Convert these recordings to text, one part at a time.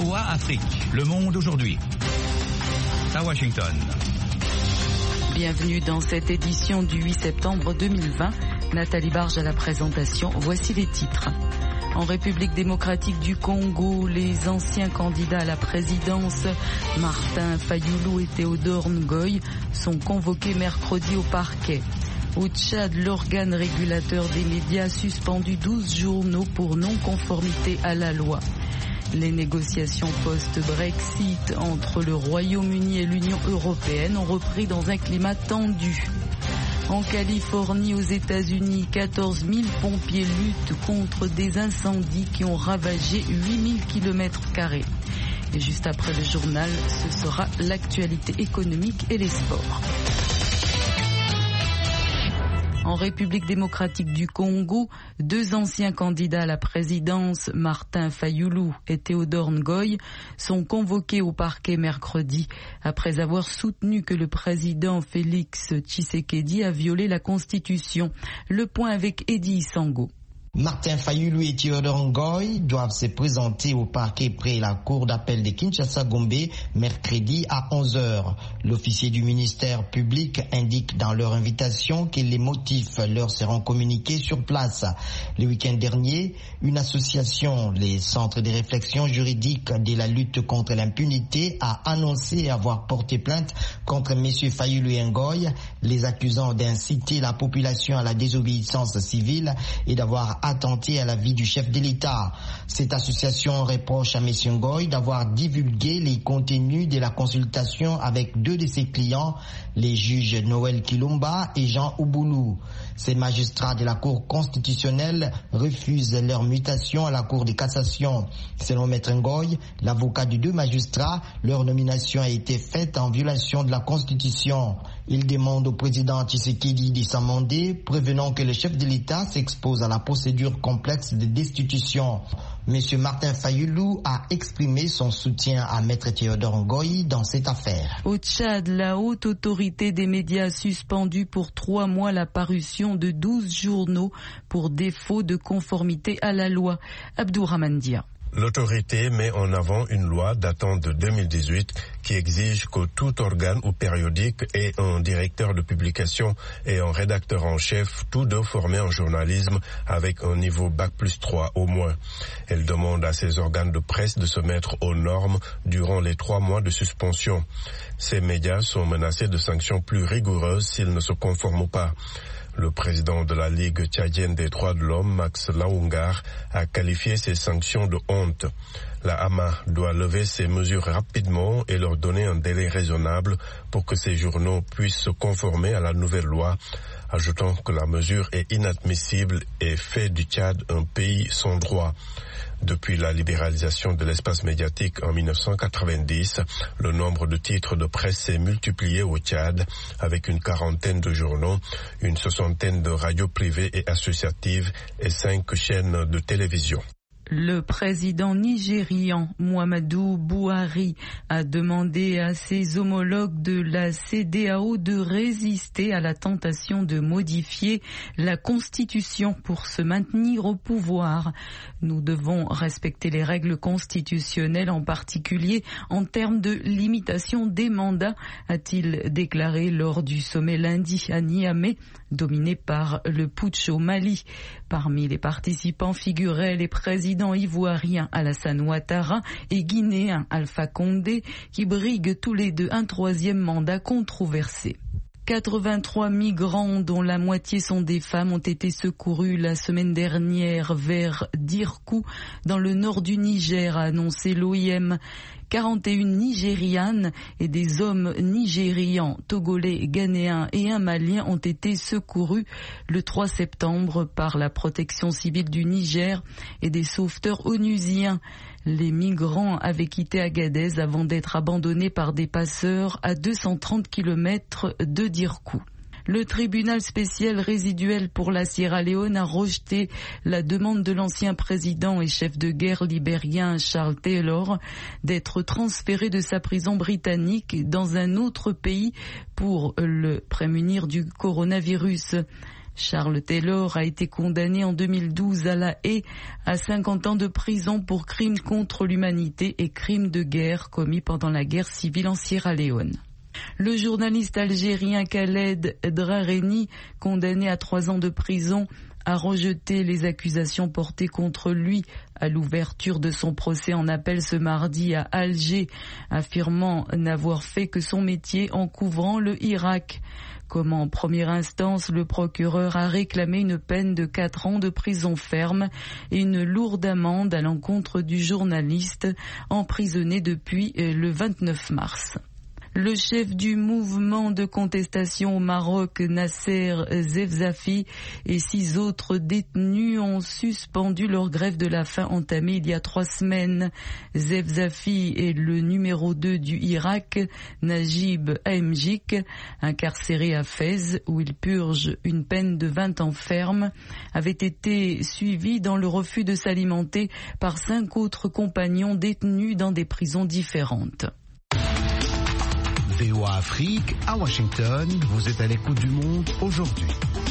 VOA Afrique, le monde aujourd'hui. À Washington. Bienvenue dans cette édition du 8 septembre 2020. Nathalie Barge à la présentation. Voici les titres. En République démocratique du Congo, les anciens candidats à la présidence, Martin Fayulu et Théodore Ngoy, sont convoqués mercredi au parquet. Au Tchad, l'organe régulateur des médias a suspendu 12 journaux pour non-conformité à la loi. Les négociations post-Brexit entre le Royaume-Uni et l'Union européenne ont repris dans un climat tendu. En Californie, aux États-Unis, 14 000 pompiers luttent contre des incendies qui ont ravagé 8 000 km². Et juste après le journal, ce sera l'actualité économique et les sports. En République démocratique du Congo, 2 anciens candidats à la présidence, Martin Fayulu et Théodore Ngoy, sont convoqués au parquet mercredi après avoir soutenu que le président Félix Tshisekedi a violé la Constitution. Le point avec Eddie Sango. Martin Fayulu et Théodore Ngoy doivent se présenter au parquet près la cour d'appel de Kinshasa-Gombe mercredi à 11h. L'officier du ministère public indique dans leur invitation que les motifs leur seront communiqués sur place. Le week-end dernier, une association, les centres de réflexion juridique de la lutte contre l'impunité, a annoncé avoir porté plainte contre M. Fayulu et Ngoy, les accusant d'inciter la population à la désobéissance civile et d'avoir attenté à la vie du chef de l'État. Cette association reproche à M. Ngoy d'avoir divulgué les contenus de la consultation avec 2 de ses clients, les juges Noël Kilomba et Jean Ouboulou. Ces magistrats de la Cour constitutionnelle refusent leur mutation à la Cour de cassation. Selon Maître Ngoy, l'avocat de 2 magistrats, leur nomination a été faite en violation de la Constitution. Il demande au président Tshisekedi de s'amender, prévenant que le chef de l'État s'expose à la procédure complexe de destitution. Monsieur Martin Fayulu a exprimé son soutien à Maître Théodore Ngoy dans cette affaire. Au Tchad, la haute autorité des médias a suspendu pour 3 mois la parution de 12 journaux pour défaut de conformité à la loi. Abdourahmane Dia. L'autorité met en avant une loi datant de 2018 qui exige que tout organe ou périodique ait un directeur de publication et un rédacteur en chef, tous 2 formés en journalisme avec un niveau Bac+3 au moins. Elle demande à ces organes de presse de se mettre aux normes durant les 3 mois de suspension. Ces médias sont menacés de sanctions plus rigoureuses s'ils ne se conforment pas. Le président de la Ligue tchadienne des droits de l'homme, Max Laoungar, a qualifié ces sanctions de honte. La Hama doit lever ces mesures rapidement et leur donner un délai raisonnable pour que ces journaux puissent se conformer à la nouvelle loi, ajoutant que la mesure est inadmissible et fait du Tchad un pays sans droit. Depuis la libéralisation de l'espace médiatique en 1990, le nombre de titres de presse s'est multiplié au Tchad avec une 40aine de journaux, une 60aine de radios privées et associatives et 5 chaînes de télévision. Le président nigérian Muhammadu Buhari a demandé à ses homologues de la CEDEAO de résister à la tentation de modifier la Constitution pour se maintenir au pouvoir. Nous devons respecter les règles constitutionnelles, en particulier en termes de limitation des mandats, a-t-il déclaré lors du sommet lundi à Niamey, dominé par le putsch au Mali. Parmi les participants figuraient les présidents ivoiriens Alassane Ouattara et guinéen Alpha Condé, qui briguent tous les 2 un 3e mandat controversé. 83 migrants, dont la moitié sont des femmes, ont été secourus la semaine dernière vers Dirkou, dans le nord du Niger, a annoncé l'OIM. 41 Nigérianes et des hommes nigérians, togolais, ghanéens et un malien ont été secourus le 3 septembre par la protection civile du Niger et des sauveteurs onusiens. Les migrants avaient quitté Agadez avant d'être abandonnés par des passeurs à 230 km de Dirkou. Le tribunal spécial résiduel pour la Sierra Leone a rejeté la demande de l'ancien président et chef de guerre libérien Charles Taylor d'être transféré de sa prison britannique dans un autre pays pour le prémunir du coronavirus. Charles Taylor a été condamné en 2012 à La Haye à 50 ans de prison pour crimes contre l'humanité et crimes de guerre commis pendant la guerre civile en Sierra Leone. Le journaliste algérien Khaled Drareni, condamné à 3 ans de prison, a rejeté les accusations portées contre lui à l'ouverture de son procès en appel ce mardi à Alger, affirmant n'avoir fait que son métier en couvrant le Irak. Comme en première instance, le procureur a réclamé une peine de 4 ans de prison ferme et une lourde amende à l'encontre du journaliste emprisonné depuis le 29 mars. Le chef du mouvement de contestation au Maroc, Nasser Zefzafi, et 6 autres détenus ont suspendu leur grève de la faim entamée il y a 3 semaines. Zefzafi est le numéro 2 du Irak, Najib Amjik, incarcéré à Fès où il purge une peine de 20 ans ferme, avait été suivi dans le refus de s'alimenter par 5 autres compagnons détenus dans des prisons différentes. VOA Afrique, à Washington, vous êtes à l'écoute du monde aujourd'hui.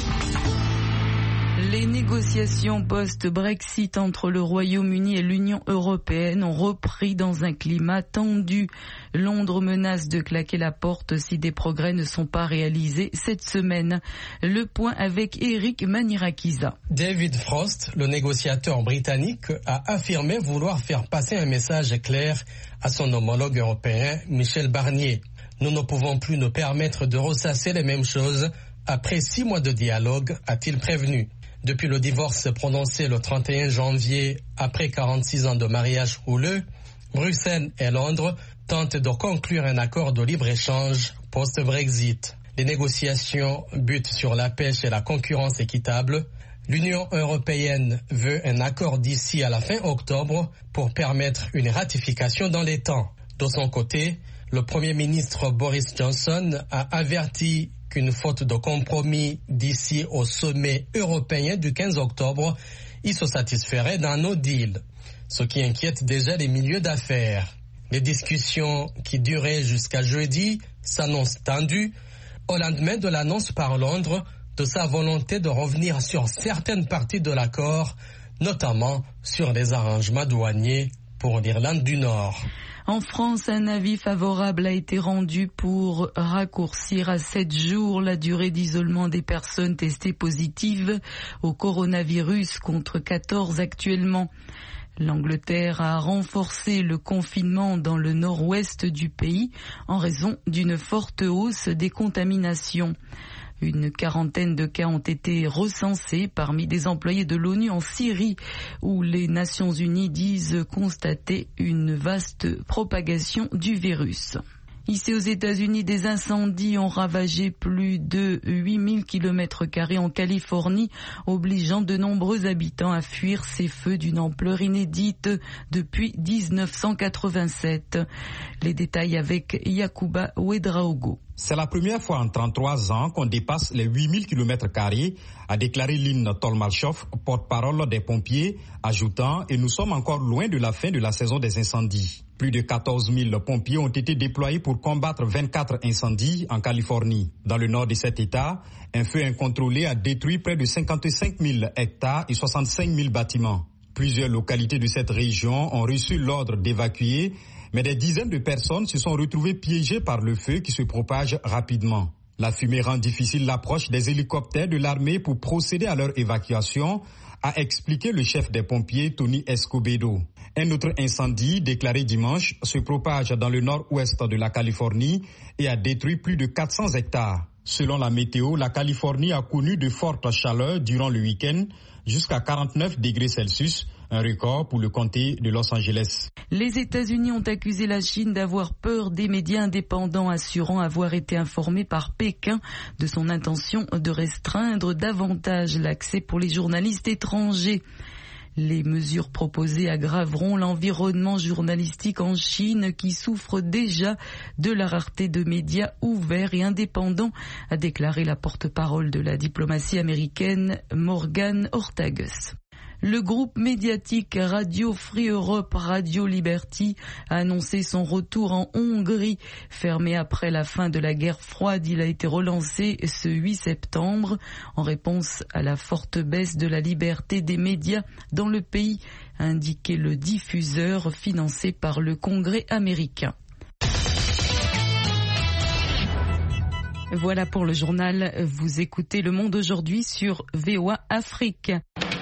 Les négociations post-Brexit entre le Royaume-Uni et l'Union européenne ont repris dans un climat tendu. Londres menace de claquer la porte si des progrès ne sont pas réalisés cette semaine. Le point avec Eric Manirakiza. David Frost, le négociateur britannique, a affirmé vouloir faire passer un message clair à son homologue européen, Michel Barnier. Nous ne pouvons plus nous permettre de ressasser les mêmes choses après 6 mois de dialogue, a-t-il prévenu. Depuis le divorce prononcé le 31 janvier, après 46 ans de mariage houleux, Bruxelles et Londres tentent de conclure un accord de libre-échange post-Brexit. Les négociations butent sur la pêche et la concurrence équitable. L'Union européenne veut un accord d'ici à la fin octobre pour permettre une ratification dans les temps. De son côté, le Premier ministre Boris Johnson a averti qu'une faute de compromis d'ici au sommet européen du 15 octobre, il se satisferait d'un no deal, ce qui inquiète déjà les milieux d'affaires. Les discussions qui duraient jusqu'à jeudi s'annoncent tendues au lendemain de l'annonce par Londres de sa volonté de revenir sur certaines parties de l'accord, notamment sur les arrangements douaniers pour l'Irlande du Nord. En France, un avis favorable a été rendu pour raccourcir à 7 jours la durée d'isolement des personnes testées positives au coronavirus contre 14 actuellement. L'Angleterre a renforcé le confinement dans le nord-ouest du pays en raison d'une forte hausse des contaminations. Une quarantaine de cas ont été recensés parmi des employés de l'ONU en Syrie, où les Nations Unies disent constater une vaste propagation du virus. Ici aux États-Unis, des incendies ont ravagé plus de 8000 km² en Californie, obligeant de nombreux habitants à fuir ces feux d'une ampleur inédite depuis 1987. Les détails avec Yacouba Ouedraogo. C'est la première fois en 33 ans qu'on dépasse les 8000 km², a déclaré Lynn Tolmalchoff, porte-parole des pompiers, ajoutant « Et nous sommes encore loin de la fin de la saison des incendies ». Plus de 14 000 pompiers ont été déployés pour combattre 24 incendies en Californie. Dans le nord de cet État, un feu incontrôlé a détruit près de 55 000 hectares et 65 000 bâtiments. Plusieurs localités de cette région ont reçu l'ordre d'évacuer, mais des dizaines de personnes se sont retrouvées piégées par le feu qui se propage rapidement. La fumée rend difficile l'approche des hélicoptères de l'armée pour procéder à leur évacuation, a expliqué le chef des pompiers Tony Escobedo. Un autre incendie, déclaré dimanche, se propage dans le nord-ouest de la Californie et a détruit plus de 400 hectares. Selon la météo, la Californie a connu de fortes chaleurs durant le week-end, jusqu'à 49 degrés Celsius, un record pour le comté de Los Angeles. Les États-Unis ont accusé la Chine d'avoir peur des médias indépendants, assurant avoir été informés par Pékin de son intention de restreindre davantage l'accès pour les journalistes étrangers. Les mesures proposées aggraveront l'environnement journalistique en Chine qui souffre déjà de la rareté de médias ouverts et indépendants, a déclaré la porte-parole de la diplomatie américaine Morgan Ortagus. Le groupe médiatique Radio Free Europe, Radio Liberty, a annoncé son retour en Hongrie. Fermé après la fin de la guerre froide, il a été relancé ce 8 septembre en réponse à la forte baisse de la liberté des médias dans le pays, a indiqué le diffuseur financé par le Congrès américain. Voilà pour le journal. Vous écoutez Le Monde aujourd'hui sur VOA Afrique.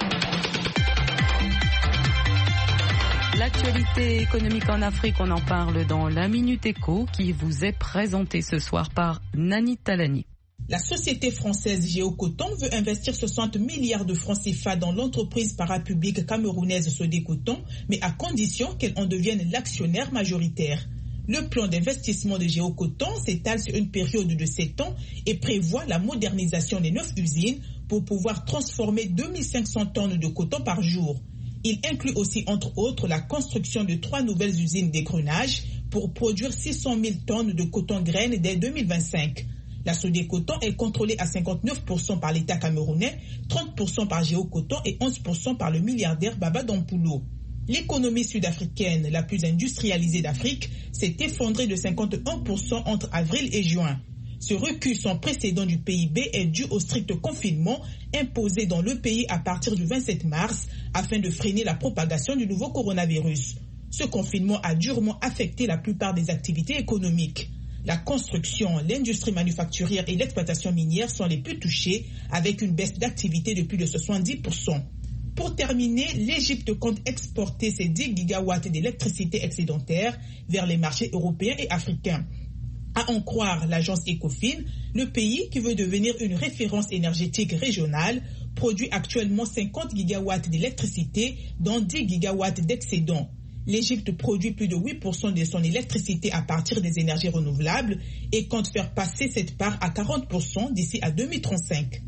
L'actualité économique en Afrique, on en parle dans la Minute Éco qui vous est présentée ce soir par Nani Talani. La société française Géocoton veut investir 60 milliards de francs CFA dans l'entreprise parapublique camerounaise Sodécoton, mais à condition qu'elle en devienne l'actionnaire majoritaire. Le plan d'investissement de Géocoton s'étale sur une période de 7 ans et prévoit la modernisation des 9 usines pour pouvoir transformer 2500 tonnes de coton par jour. Il inclut aussi, entre autres, la construction de 3 nouvelles usines d'égrenage pour produire 600 000 tonnes de coton-graines dès 2025. La Sodécoton est contrôlée à 59% par l'État camerounais, 30% par Géocoton et 11% par le milliardaire Baba Dampoulou. L'économie sud-africaine, la plus industrialisée d'Afrique, s'est effondrée de 51% entre avril et juin. Ce recul sans précédent du PIB est dû au strict confinement imposé dans le pays à partir du 27 mars afin de freiner la propagation du nouveau coronavirus. Ce confinement a durement affecté la plupart des activités économiques. La construction, l'industrie manufacturière et l'exploitation minière sont les plus touchées avec une baisse d'activité de plus de 70%. Pour terminer, l'Égypte compte exporter ses 10 gigawatts d'électricité excédentaire vers les marchés européens et africains. À en croire l'agence Ecofin, le pays, qui veut devenir une référence énergétique régionale, produit actuellement 50 gigawatts d'électricité, dont 10 gigawatts d'excédent. L'Égypte produit plus de 8% de son électricité à partir des énergies renouvelables et compte faire passer cette part à 40% d'ici à 2035.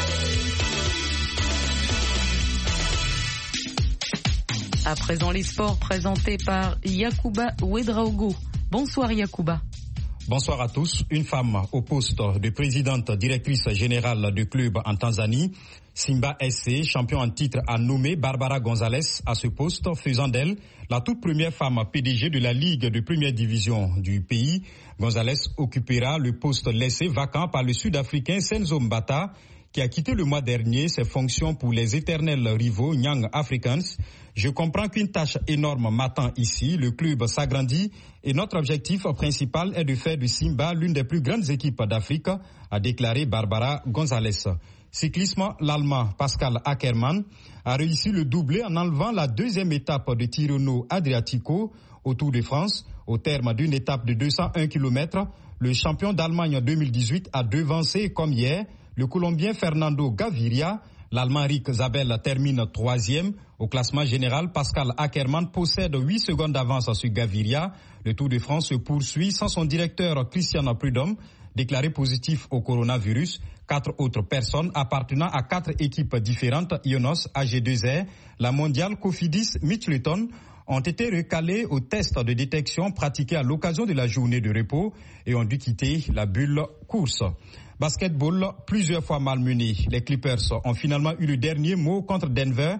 À présent, les sports présentés par Yacouba Ouedraogo. Bonsoir Yacouba. Bonsoir à tous. Une femme au poste de présidente directrice générale du club en Tanzanie, Simba SC, champion en titre, a nommé Barbara Gonzalez à ce poste, faisant d'elle la toute première femme PDG de la Ligue de première division du pays. Gonzalez occupera le poste laissé vacant par le Sud-Africain Senzo Mbata, qui a quitté le mois dernier ses fonctions pour les éternels rivaux Young Africans. Je comprends qu'une tâche énorme m'attend ici. Le club s'agrandit et notre objectif principal est de faire du Simba l'une des plus grandes équipes d'Afrique, a déclaré Barbara Gonzalez. Cyclisme, l'Allemand Pascal Ackermann a réussi le doublé en enlevant la deuxième étape de Tirreno Adriatico au Tour de France. Au terme d'une étape de 201 km, le champion d'Allemagne 2018 a devancé, comme hier, le Colombien Fernando Gaviria. L'Allemand Rick Zabel termine 3e. Au classement général, Pascal Ackermann possède 8 secondes d'avance sur Gaviria. Le Tour de France se poursuit sans son directeur Christian Prudhomme, déclaré positif au coronavirus. 4 autres personnes appartenant à 4 équipes différentes, Ionos, AG2R, la mondiale Cofidis, Mitchelton, ont été recalés au test de détection pratiqué à l'occasion de la journée de repos et ont dû quitter la bulle course. Basketball, plusieurs fois malmenés, les Clippers ont finalement eu le dernier mot contre Denver,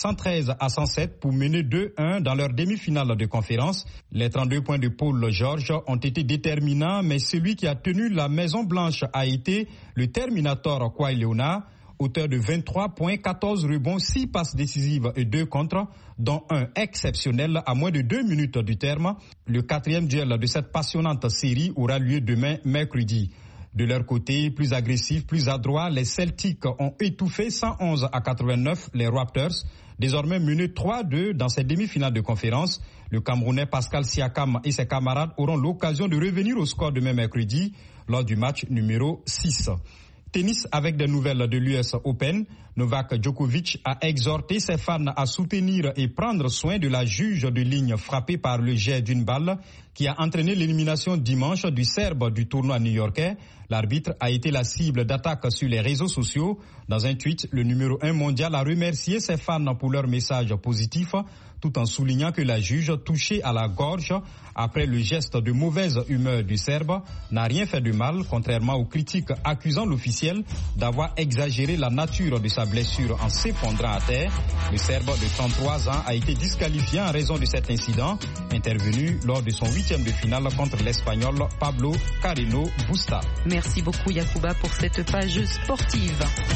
113-107 pour mener 2-1 dans leur demi-finale de conférence. Les 32 points de Paul George ont été déterminants, mais celui qui a tenu la Maison Blanche a été le Terminator Kawhi Leonard, auteur de 23 points, 14 rebonds, 6 passes décisives et 2 contres, dont un exceptionnel à moins de 2 minutes du terme. Le 4e duel de cette passionnante série aura lieu demain, mercredi. De leur côté, plus agressifs, plus adroits, les Celtics ont étouffé 111-89 les Raptors, désormais menés 3-2 dans cette demi-finale de conférence. Le Camerounais Pascal Siakam et ses camarades auront l'occasion de revenir au score demain mercredi lors du match numéro 6. Tennis avec des nouvelles de l'US Open. Novak Djokovic a exhorté ses fans à soutenir et prendre soin de la juge de ligne frappée par le jet d'une balle. qui a entraîné l'élimination dimanche du Serbe du tournoi new-yorkais. L'arbitre a été la cible d'attaques sur les réseaux sociaux. Dans un tweet, le numéro 1 mondial a remercié ses fans pour leur message positif, tout en soulignant que la juge, touchée à la gorge après le geste de mauvaise humeur du Serbe, n'a rien fait de mal, contrairement aux critiques accusant l'officiel d'avoir exagéré la nature de sa blessure en s'effondrant à terre. Le Serbe de 33 ans a été disqualifié en raison de cet incident, intervenu lors de son 8e de finale contre l'Espagnol Pablo Carreño Busta. Merci beaucoup Yacouba pour cette page sportive.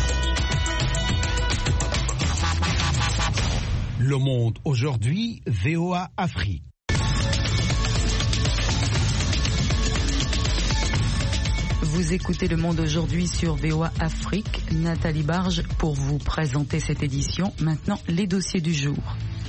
Le Monde aujourd'hui, VOA Afrique. Vous écoutez Le Monde aujourd'hui sur VOA Afrique. Nathalie Barge pour vous présenter cette édition. Maintenant, les dossiers du jour.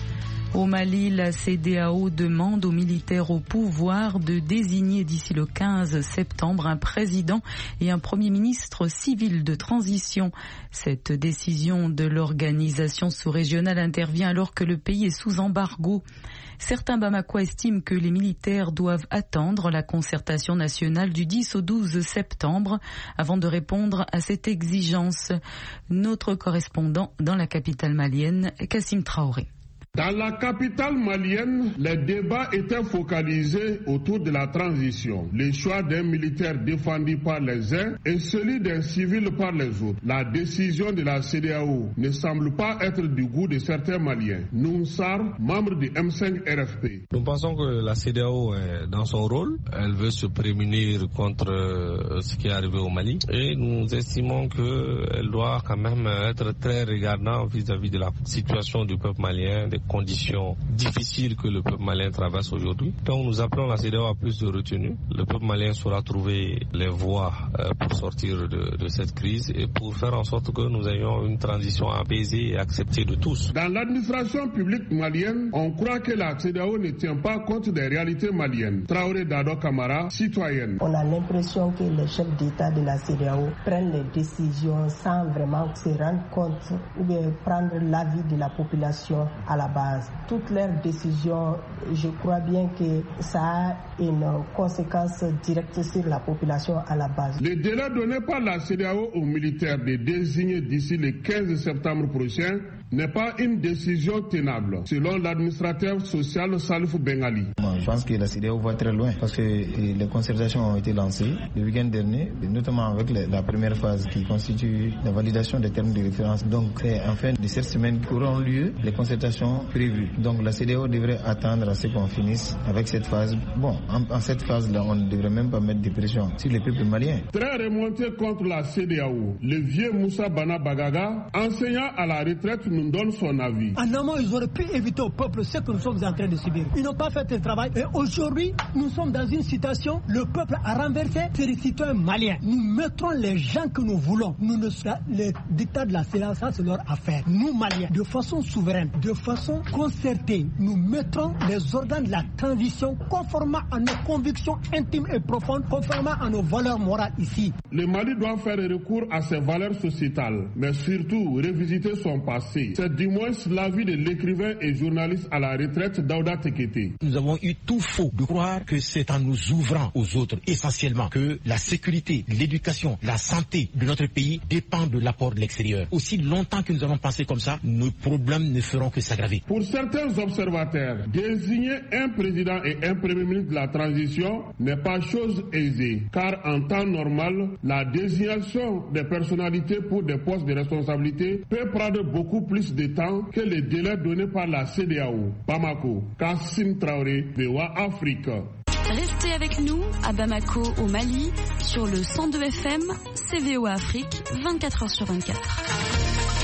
Au Mali, la CEDEAO demande aux militaires au pouvoir de désigner d'ici le 15 septembre un président et un premier ministre civil de transition. Cette décision de l'organisation sous-régionale intervient alors que le pays est sous embargo. Certains Bamakois estiment que les militaires doivent attendre la concertation nationale du 10 au 12 septembre avant de répondre à cette exigence. Notre correspondant dans la capitale malienne, Kassim Traoré. Dans la capitale malienne, les débats étaient focalisés autour de la transition. Le choix d'un militaire défendu par les uns et celui d'un civil par les autres. La décision de la CEDEAO ne semble pas être du goût de certains Maliens. Nounsar, membre du M5 RFP. Nous pensons que la CEDEAO est dans son rôle. Elle veut se prémunir contre ce qui est arrivé au Mali. Et nous estimons qu'elle doit quand même être très regardante vis-à-vis de la situation du peuple malien, des conditions difficiles que le peuple malien traverse aujourd'hui. Donc nous appelons la CEDEAO à plus de retenue. Le peuple malien saura trouver les voies pour sortir de cette crise et pour faire en sorte que nous ayons une transition apaisée et acceptée de tous. Dans l'administration publique malienne, on croit que la CEDEAO ne tient pas compte des réalités maliennes. Traoré Dado Camara, citoyenne. On a l'impression que les chefs d'État de la CEDEAO prennent les décisions sans vraiment se rendre compte ou bien prendre l'avis de la population à la base. Toutes leurs décisions, je crois bien que ça a une conséquence directe sur la population à la base. Le délai donné par la CEDEAO aux militaires de désigner d'ici le 15 septembre prochain n'est pas une décision tenable, selon l'administrateur social Salif Bengali. Je pense que la CEDEAO va très loin parce que les concertations ont été lancées le week-end dernier, notamment avec la première phase qui constitue la validation des termes de référence. Donc c'est en fin de cette semaine qu'auront lieu les concertations prévues. Donc la CEDEAO devrait attendre à ce qu'on finisse avec cette phase. Bon, en cette phase-là, on ne devrait même pas mettre de pression sur les peuples maliens. Très remonté contre la CEDEAO, le vieux Moussa Bana Bagaga, enseignant à la retraite, nous donne son avis. En amont, ils auraient pu éviter au peuple ce que nous sommes en train de subir. Ils n'ont pas fait le travail et aujourd'hui, nous sommes dans une situation, le peuple a renversé, c'est les citoyens maliens. Nous mettrons les gens que nous voulons. Les dictats de la CEDEAO, ça c'est leur affaire. Nous Maliens, de façon souveraine, de façon concertée, nous mettrons les organes de la transition conformément à nos convictions intimes et profondes, conformément à nos valeurs morales ici. Le Mali doit faire recours à ses valeurs sociétales, mais surtout revisiter son passé. C'est du moins l'avis de l'écrivain et journaliste à la retraite Daouda Tekete. Nous avons eu tout faux de croire que c'est en nous ouvrant aux autres essentiellement que la sécurité, l'éducation, la santé de notre pays dépendent de l'apport de l'extérieur. Aussi longtemps que nous allons penser comme ça, nos problèmes ne feront que s'aggraver. Pour certains observateurs, désigner un président et un premier ministre de la transition n'est pas chose aisée, car en temps normal, la désignation des personnalités pour des postes de responsabilité peut prendre beaucoup plus de temps que les délais donnés par la CEDEAO. Bamako, Kassim Traoré, VOA Afrique. Restez avec nous à Bamako au Mali sur le 102 FM, c'est VOA Afrique, 24h sur 24.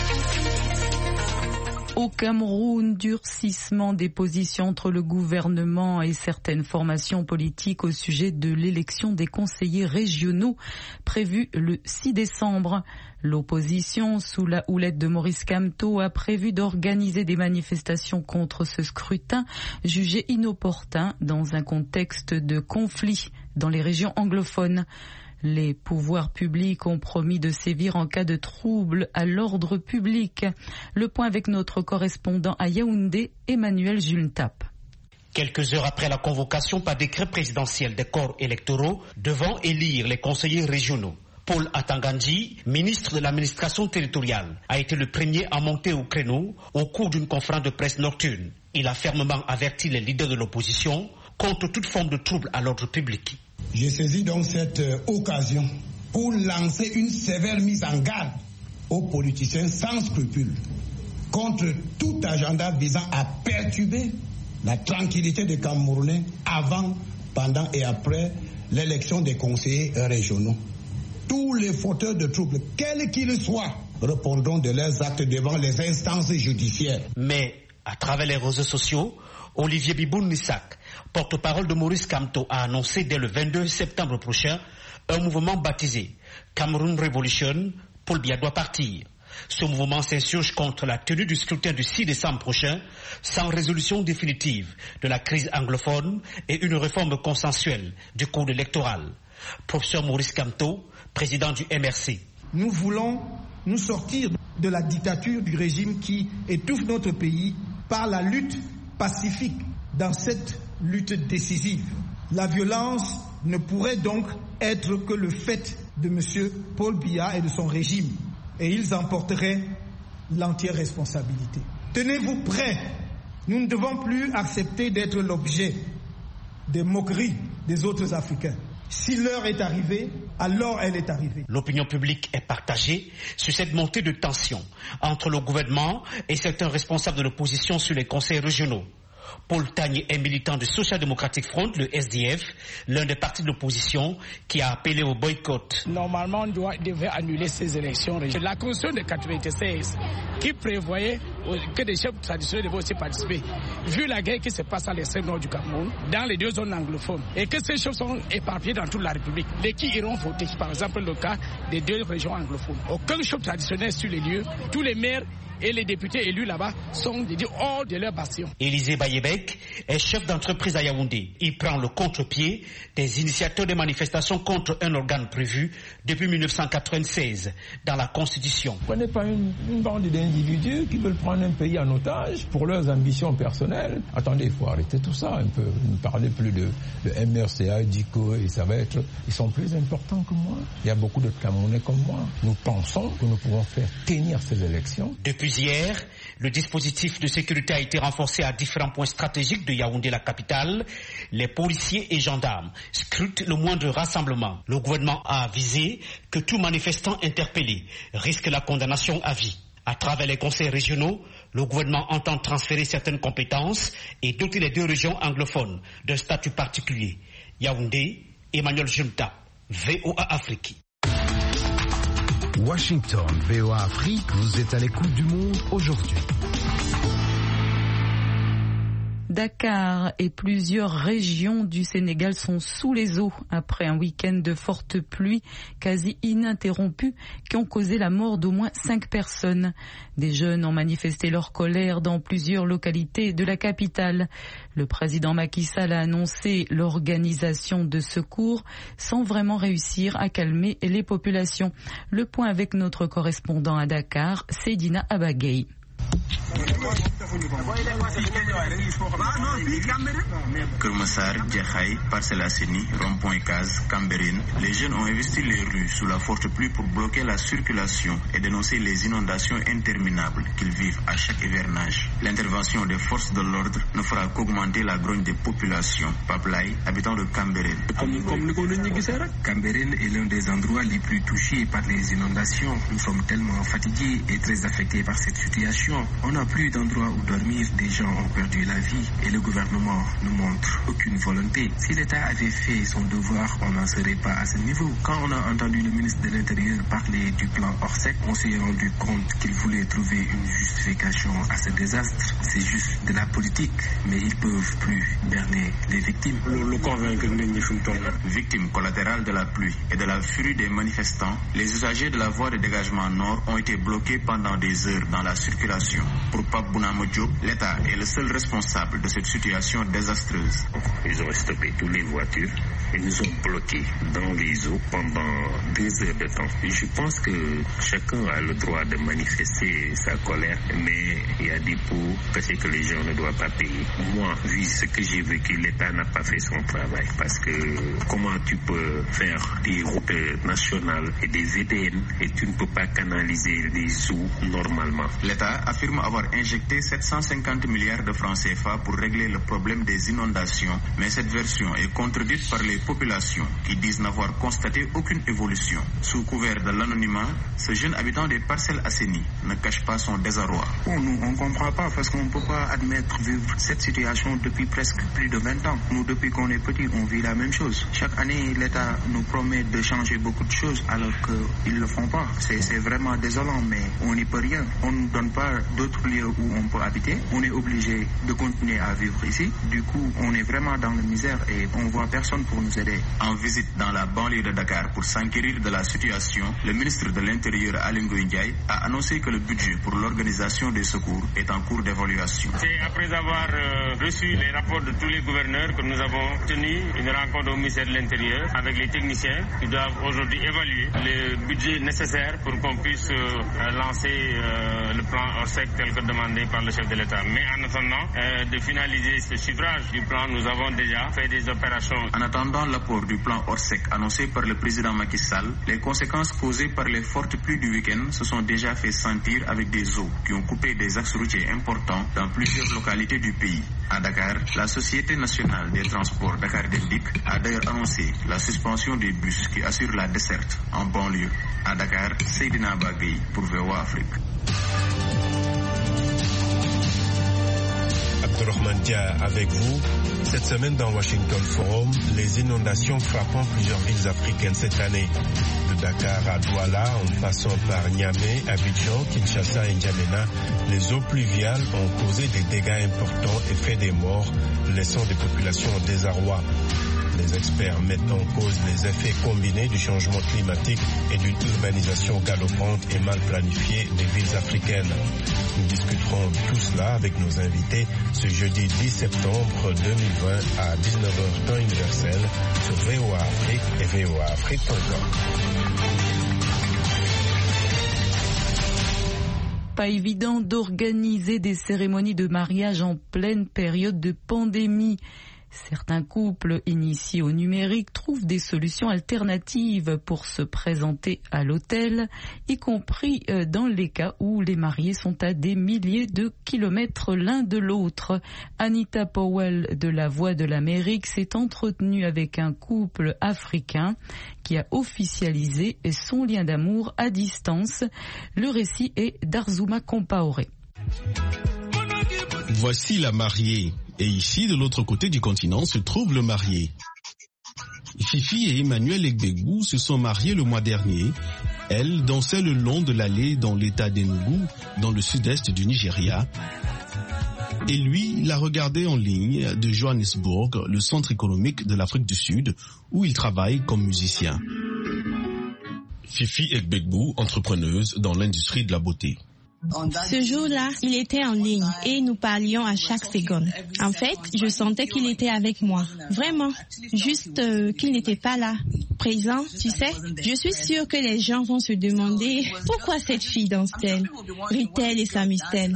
Au Cameroun, durcissement des positions entre le gouvernement et certaines formations politiques au sujet de l'élection des conseillers régionaux prévue le 6 décembre. L'opposition, sous la houlette de Maurice Kamto, a prévu d'organiser des manifestations contre ce scrutin jugé inopportun dans un contexte de conflit dans les régions anglophones. Les pouvoirs publics ont promis de sévir en cas de trouble à l'ordre public. Le point avec notre correspondant à Yaoundé, Emmanuel Jultap. Quelques heures après la convocation par décret présidentiel des corps électoraux devant élire les conseillers régionaux, Paul Atangandji, ministre de l'administration territoriale, a été le premier à monter au créneau au cours d'une conférence de presse nocturne. Il a fermement averti les leaders de l'opposition contre toute forme de trouble à l'ordre public. Je saisis donc cette occasion pour lancer une sévère mise en garde aux politiciens sans scrupules contre tout agenda visant à perturber la tranquillité des Camerounais avant, pendant et après l'élection des conseillers régionaux. Tous les fauteurs de troubles, quels qu'ils soient, répondront de leurs actes devant les instances judiciaires. Mais, à travers les réseaux sociaux, Olivier Biboun-Nissak, porte-parole de Maurice Kamto, a annoncé dès le 22 septembre prochain un mouvement baptisé Cameroun Revolution. Paul Biya doit partir. Ce mouvement s'insurge contre la tenue du scrutin du 6 décembre prochain sans résolution définitive de la crise anglophone et une réforme consensuelle du code électoral. Professeur Maurice Kamto, président du MRC. Nous voulons nous sortir de la dictature du régime qui étouffe notre pays par la lutte pacifique dans cette lutte décisive. La violence ne pourrait donc être que le fait de M. Paul Biya et de son régime. Et ils en porteraient l'entière responsabilité. Tenez-vous prêts. Nous ne devons plus accepter d'être l'objet des moqueries des autres Africains. Si l'heure est arrivée, alors elle est arrivée. L'opinion publique est partagée sur cette montée de tension entre le gouvernement et certains responsables de l'opposition sur les conseils régionaux. Paul Tagné est militant du Social Democratic Front, le SDF, l'un des partis de l'opposition qui a appelé au boycott. Normalement, on devait annuler ces élections régionales. La Constitution de 1996 qui prévoyait que des chefs traditionnels devaient aussi participer, vu la guerre qui se passe à l'extrême nord du Cameroun, dans les deux zones anglophones, et que ces chefs sont éparpillés dans toute la République, et qui iront voter, par exemple le cas des deux régions anglophones. Aucun chef traditionnel sur les lieux, tous les maires et les députés élus là-bas sont hors de leur bastion. Élisée Bayebek est chef d'entreprise à Yaoundé. Il prend le contre-pied des initiateurs des manifestations contre un organe prévu depuis 1996 dans la Constitution. On n'est pas une bande d'individus qui veulent prendre un pays en otage pour leurs ambitions personnelles. Attendez, il faut arrêter tout ça un peu. Ne parlez plus de MRCA, DICO, et ça va être... Ils sont plus importants que moi. Il y a beaucoup de Camerounais comme moi. Nous pensons que nous pouvons faire tenir ces élections. Depuis hier, le dispositif de sécurité a été renforcé à différents points stratégiques de Yaoundé, la capitale. Les policiers et gendarmes scrutent le moindre rassemblement. Le gouvernement a avisé que tout manifestant interpellé risque la condamnation à vie. À travers les conseils régionaux, le gouvernement entend transférer certaines compétences et doter les deux régions anglophones d'un statut particulier. Yaoundé, Emmanuel Jumta, VOA Afrique. Washington, VOA Afrique, vous êtes à l'écoute du monde aujourd'hui. Dakar et plusieurs régions du Sénégal sont sous les eaux après un week-end de fortes pluies quasi ininterrompues qui ont causé la mort d'au moins 5 personnes. Des jeunes ont manifesté leur colère dans plusieurs localités de la capitale. Le président Macky Sall a annoncé l'organisation de secours sans vraiment réussir à calmer les populations. Le point avec notre correspondant à Dakar, Seydina Abagay. Kermassar, Djahaï, Parcelles Assainies, Rond-Point Case, Cambérène, les jeunes ont investi les rues sous la forte pluie pour bloquer la circulation et dénoncer les inondations interminables qu'ils vivent à chaque hivernage. L'intervention des forces de l'ordre ne fera qu'augmenter la grogne des populations. Paplay, habitant de Cambérène. Cambérène est l'un des endroits les plus touchés par les inondations. Nous sommes tellement fatigués et très affectés par cette situation. On n'a plus d'endroit où dormir, des gens ont perdu la vie et le gouvernement ne montre aucune volonté. Si l'État avait fait son devoir, on n'en serait pas à ce niveau. Quand on a entendu le ministre de l'Intérieur parler du plan Orsec, on s'est rendu compte qu'il voulait trouver une justification à ce désastre. C'est juste de la politique, mais ils peuvent plus berner les victimes. Victimes collatérales de la pluie et de la furie des manifestants, les usagers de la voie de dégagement nord ont été bloqués pendant des heures dans la circulation. Pour Pape Bounama Diop, l'État est le seul responsable de cette situation désastreuse. Ils ont stoppé toutes les voitures et nous ont bloqués dans les eaux pendant 2 heures de temps. Je pense que chacun a le droit de manifester sa colère, mais il y a des pots que c'est que les gens ne doivent pas payer. Moi, vu ce que j'ai vécu, l'État n'a pas fait son travail. Parce que comment tu peux faire des routes nationales et des VDN et tu ne peux pas canaliser les sous normalement? L'État affirme avoir injecté 750 milliards de francs CFA pour régler le problème des inondations, mais cette version est contredite par les populations qui disent n'avoir constaté aucune évolution. Sous couvert de l'anonymat, ce jeune habitant des Parcelles Assainies ne cache pas son désarroi. Nous, on ne comprend pas parce qu'on ne peut pas admettre vivre cette situation depuis presque plus de 20 ans. Nous, depuis qu'on est petit, on vit la même chose. Chaque année, l'État nous promet de changer beaucoup de choses alors qu'ils ne le font pas. C'est vraiment désolant, mais on n'y peut rien. On ne nous donne pas d'autres lieux où on peut habiter. On est obligé de continuer à vivre ici. Du coup, on est vraiment dans la misère et on ne voit personne pour nous aider. En visite dans la banlieue de Dakar pour s'enquérir de la situation, le ministre de l'Intérieur, Aly Ngouille Ndiaye, a annoncé que le budget pour l'organisation des secours est en cours d'évaluation. C'est après avoir reçu les rapports de tous les gouverneurs que nous avons tenu une rencontre au ministère de l'Intérieur avec les techniciens qui doivent aujourd'hui évaluer le budget nécessaire pour qu'on puisse lancer le plan Orsec tel que demandé par le chef de l'État. Mais en attendant de finaliser ce chiffrage du plan, nous avons déjà fait des opérations. En attendant l'apport du plan Orsec annoncé par le président Macky Sall, les conséquences causées par les fortes pluies du week-end se sont déjà fait sentir avec des eaux qui ont coupé des axes routiers importants dans plusieurs localités du pays. À Dakar, la Société nationale des transports Dakar Dendik a d'ailleurs annoncé la suspension des bus qui assurent la desserte en banlieue. À Dakar, Seydina Bagay pour VOA Afrique. Abdourahmane Dia avec vous. Cette semaine dans Washington Forum, les inondations frappant plusieurs villes africaines cette année. De Dakar à Douala, en passant par Niamey, Abidjan, Kinshasa et N'Djamena, les eaux pluviales ont causé des dégâts importants et fait des morts, laissant des populations en désarroi. Les experts mettent en cause les effets combinés du changement climatique et d'une urbanisation galopante et mal planifiée des villes africaines. Nous discuterons de tout cela avec nos invités ce jeudi 10 septembre 2020 à 19h temps universel sur VOA Afrique et voaafrique.com. Pas évident d'organiser des cérémonies de mariage en pleine période de pandémie. Certains couples initiés au numérique trouvent des solutions alternatives pour se présenter à l'hôtel, y compris dans les cas où les mariés sont à des milliers de kilomètres l'un de l'autre. Anita Powell de La Voix de l'Amérique s'est entretenue avec un couple africain qui a officialisé son lien d'amour à distance. Le récit est d'Arzouma Compaoré. Voici la mariée. Et ici, de l'autre côté du continent, se trouve le marié. Fifi et Emmanuel Egbegbu se sont mariés le mois dernier. Elle dansait le long de l'allée dans l'état d'Enugu, dans le sud-est du Nigeria. Et lui la regardait en ligne de Johannesburg, le centre économique de l'Afrique du Sud, où il travaille comme musicien. Fifi Egbegbu, entrepreneuse dans l'industrie de la beauté. Ce jour-là, il était en ligne et nous parlions à chaque seconde. En fait, je sentais qu'il était avec moi. Vraiment. Juste qu'il n'était pas là. Présent, tu sais. Je suis sûre que les gens vont se demander pourquoi cette fille danse-t-elle, rit-elle et s'amuse-t-elle.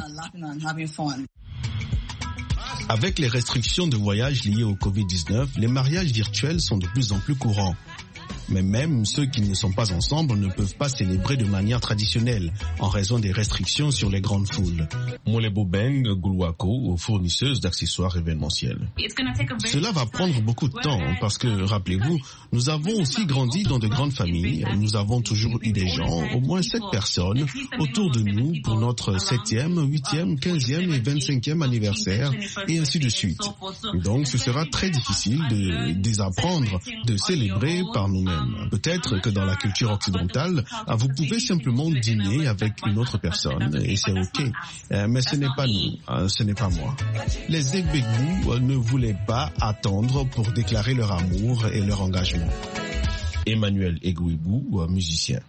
Avec les restrictions de voyage liées au Covid-19, les mariages virtuels sont de plus en plus courants. Mais même ceux qui ne sont pas ensemble ne peuvent pas célébrer de manière traditionnelle en raison des restrictions sur les grandes foules. Molebo Beng Gulwako, fournisseuse d'accessoires événementiels. Cela va prendre beaucoup de temps parce que, rappelez-vous, nous avons aussi grandi dans de grandes familles. Nous avons toujours eu des gens, au moins 7 personnes, autour de nous pour notre 7e, 8e, 15e et 25e anniversaire et ainsi de suite. Donc ce sera très difficile de désapprendre de célébrer par nous-mêmes. Peut-être que dans la culture occidentale, vous pouvez simplement dîner avec une autre personne et c'est ok. Mais ce n'est pas nous, ce n'est pas moi. Les Egbegbu ne voulaient pas attendre pour déclarer leur amour et leur engagement. Emmanuel Egwebu, musicien.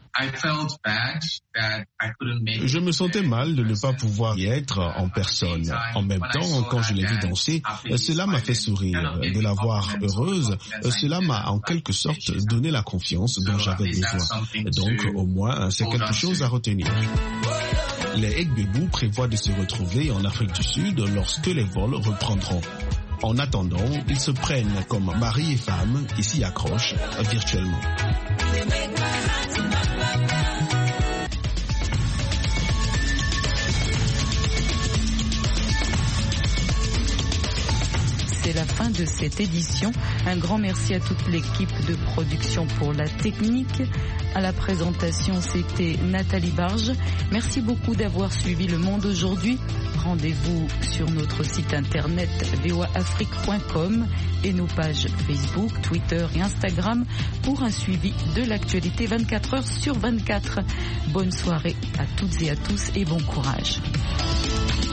Je me sentais mal de ne pas pouvoir y être en personne. En même temps, quand je l'ai vue danser, cela m'a fait sourire. De la voir heureuse, cela m'a en quelque sorte donné la confiance dont j'avais besoin. Donc, au moins, c'est quelque chose à retenir. Les Egbebou prévoient de se retrouver en Afrique du Sud lorsque les vols reprendront. En attendant, ils se prennent comme mari et femme et s'y accrochent virtuellement. C'est la fin de cette édition. Un grand merci à toute l'équipe de production pour la technique. À la présentation, c'était Nathalie Barge. Merci beaucoup d'avoir suivi Le Monde aujourd'hui. Rendez-vous sur notre site internet voaafrique.com et nos pages Facebook, Twitter et Instagram pour un suivi de l'actualité 24 heures sur 24. Bonne soirée à toutes et à tous et bon courage.